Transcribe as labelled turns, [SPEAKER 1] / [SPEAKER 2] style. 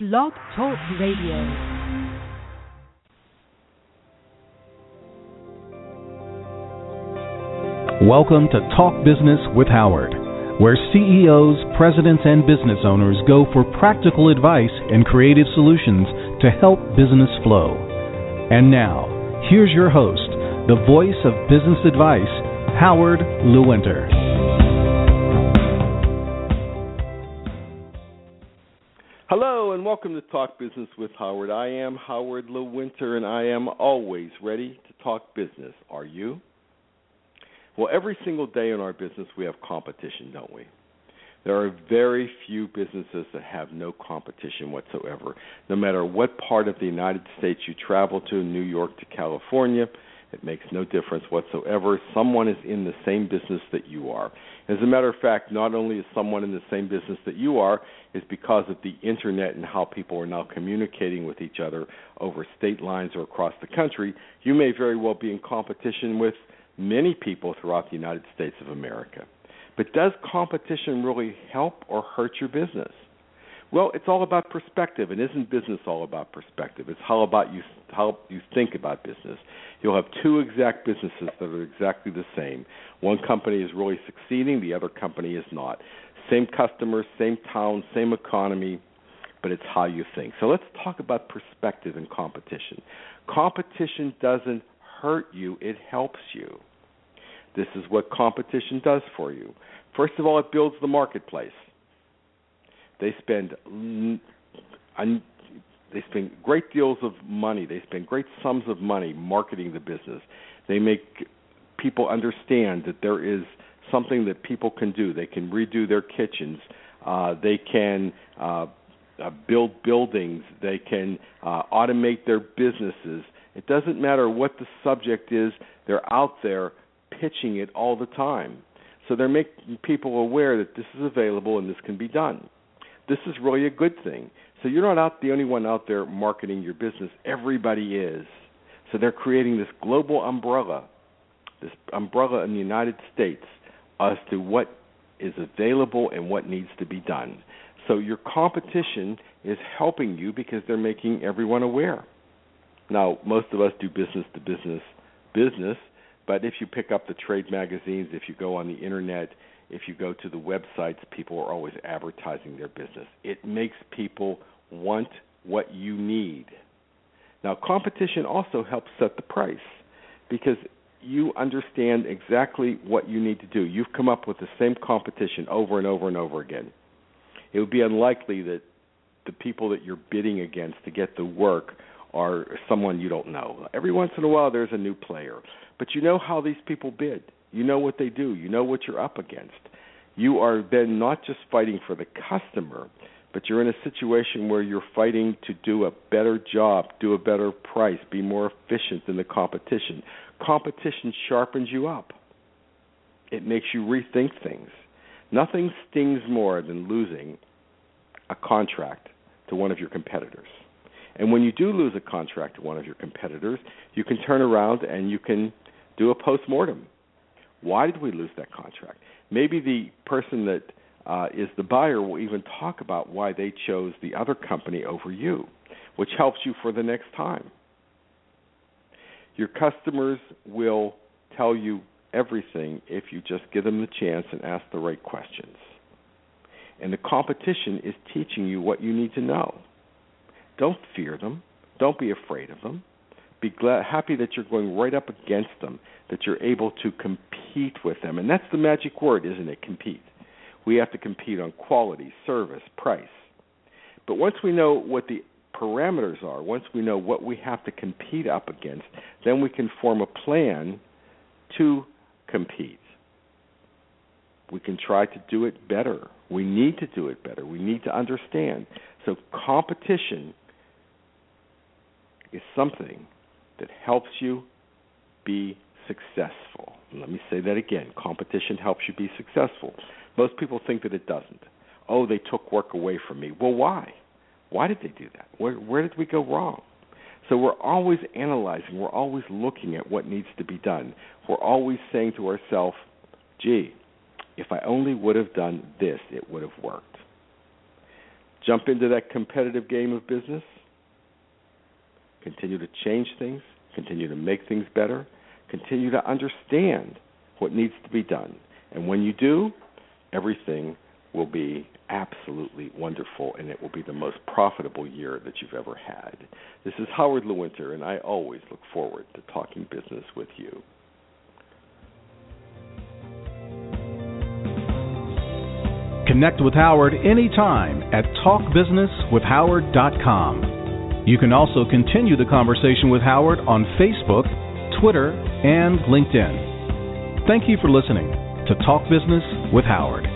[SPEAKER 1] Blog Talk Radio.
[SPEAKER 2] Welcome to Talk Business with Howard, where CEOs, presidents, and business owners go for practical advice and creative solutions to help business flow. And now, here's your host, the voice of business advice, Howard Lewinter.
[SPEAKER 3] Hello and welcome to Talk Business with Howard. I am Howard Lewinter and I am always ready to talk business. Are you? Well, every single day in our business we have competition, don't we? There are very few businesses that have no competition whatsoever. No matter what part of the United States you travel to, New York to California, it makes no difference whatsoever. Someone is in the same business that you are. As a matter of fact, not only is someone in the same business that you are, it's because of the Internet and how people are now communicating with each other over state lines or across the country. You may very well be in competition with many people throughout the United States of America. But does competition really help or hurt your business? Well, it's all about perspective, and isn't business all about perspective? It's how you think about business. You'll have two exact businesses that are exactly the same. One company is really succeeding, the other company is not. Same customers, same town, same economy, but it's how you think. So let's talk about perspective and competition. Competition doesn't hurt you, it helps you. This is what competition does for you. First of all, it builds the marketplace. They spend great deals of money. They spend great sums of money marketing the business. They make people understand that there is something that people can do. They can redo their kitchens. They can build buildings. They can automate their businesses. It doesn't matter what the subject is. They're out there pitching it all the time. So they're making people aware that this is available and this can be done. This is really a good thing. So you're not the only one out there marketing your business. Everybody is. So they're creating this global umbrella in the United States as to what is available and what needs to be done. So your competition is helping you because they're making everyone aware. Now, most of us do business to business, but if you pick up the trade magazines, if you go on the Internet, if you go to the websites, people are always advertising their business. It makes people want what you need. Now, competition also helps set the price because you understand exactly what you need to do. You've come up with the same competition over and over and over again. It would be unlikely that the people that you're bidding against to get the work are someone you don't know. Every once in a while there's a new player. But you know how these people bid. You know what they do. You know what you're up against. You are then not just fighting for the customer, but you're in a situation where you're fighting to do a better job, do a better price, be more efficient than the competition. Competition sharpens you up. It makes you rethink things. Nothing stings more than losing a contract to one of your competitors. And when you do lose a contract to one of your competitors, you can turn around and you can do a postmortem. Why did we lose that contract? Maybe the person that is the buyer will even talk about why they chose the other company over you, which helps you for the next time. Your customers will tell you everything if you just give them the chance and ask the right questions. And the competition is teaching you what you need to know. Don't fear them. Don't be afraid of them. Be happy that you're going right up against them, that you're able to compete with them. And that's the magic word, isn't it? Compete. We have to compete on quality, service, price. But once we know what the parameters are, once we know what we have to compete up against, then we can form a plan to compete. We can try to do it better. We need to do it better. We need to understand. So competition is something that helps you be successful. Let me say that again. Competition helps you be successful. Most people think that it doesn't. Oh, they took work away from me. Well, why? Why did they do that? Where did we go wrong? So we're always analyzing. We're always looking at what needs to be done. We're always saying to ourselves, gee, if I only would have done this, it would have worked. jump into that competitive game of business, continue to change things, continue to make things better, continue to understand what needs to be done. And when you do, everything will be absolutely wonderful, and it will be the most profitable year that you've ever had. This is Howard Lewinter, and I always look forward to talking business with you.
[SPEAKER 2] Connect with Howard anytime at talkbusinesswithhoward.com. You can also continue the conversation with Howard on Facebook, Twitter, and LinkedIn. Thank you for listening to Talk Business with Howard.